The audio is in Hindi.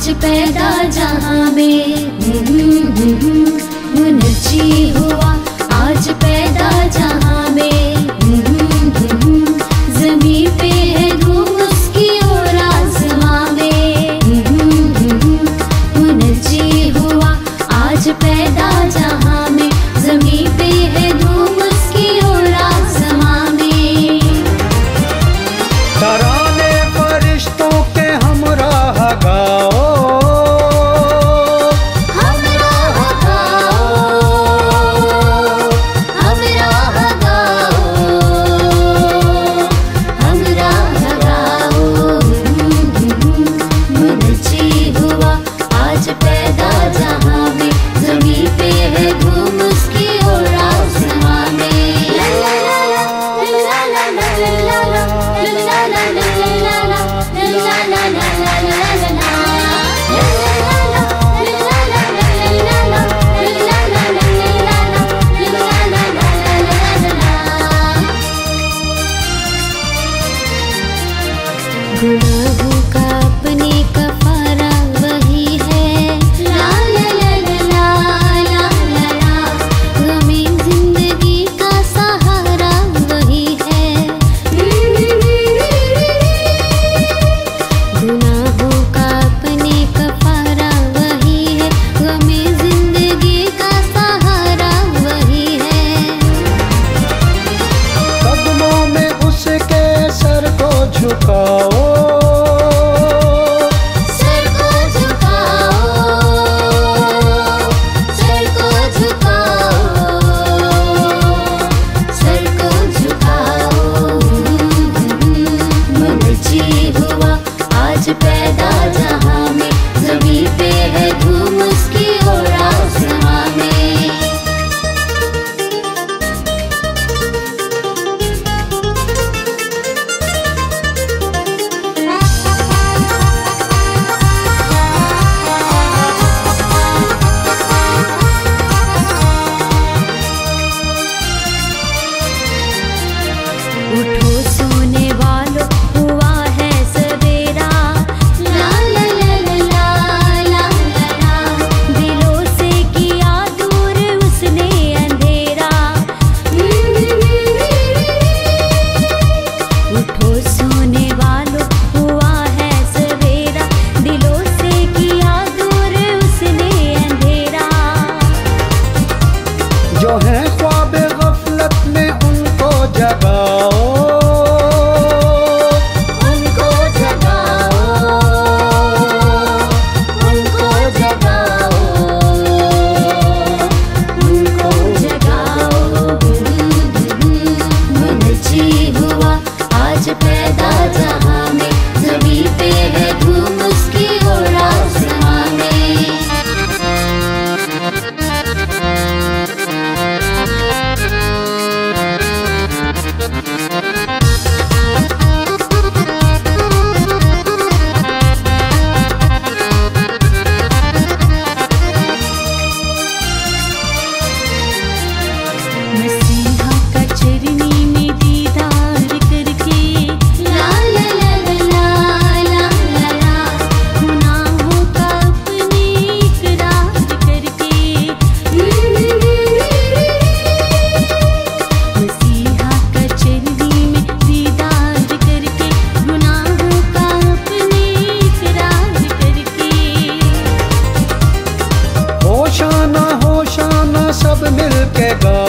आज पैदा जहां में मुनज्जी हुआ आज पैदा जहां में ज़मीं पे है धूम उसकी और आसमां में मुनज्जी हुआ आज पैदा जहां में ज़मीं पे है धूम उसकी और आसमां में। तराने फरिश्तों के हमराह गाओ गुनाहों का अपने कफारा वही है ला ला ला ला ला ला ला गमे जिंदगी का सहारा वही है। गुनाहों का अपने कफारा वही है गमे जिंदगी का सहारा वही है। कदमों में उसके सर को झुकाओ पैदा जहां में ज़मीं पे है धूम उसकी और आसमां में। उठो सोने वालों हुआ है सवेरा ला ला ला ला ला ला दिलों से किया दूर उसने अंधेरा। उठो सोने वालों हुआ है सवेरा दिलों से किया दूर उसने अंधेरा। जो है ख्वाब गफलत में उनको जगाओ पैदा जहां में ज़मीं पे है धूम उसकी और आसमां में। मसीहा का चरनी में दीदार करके ला ला ला ला ला ला ला गुनाहों का अपने इकरार करके मसीहा का चरनी में दीदार करके गुनाहों का अपने इकरार करके। होशाना सब मिल के गाओ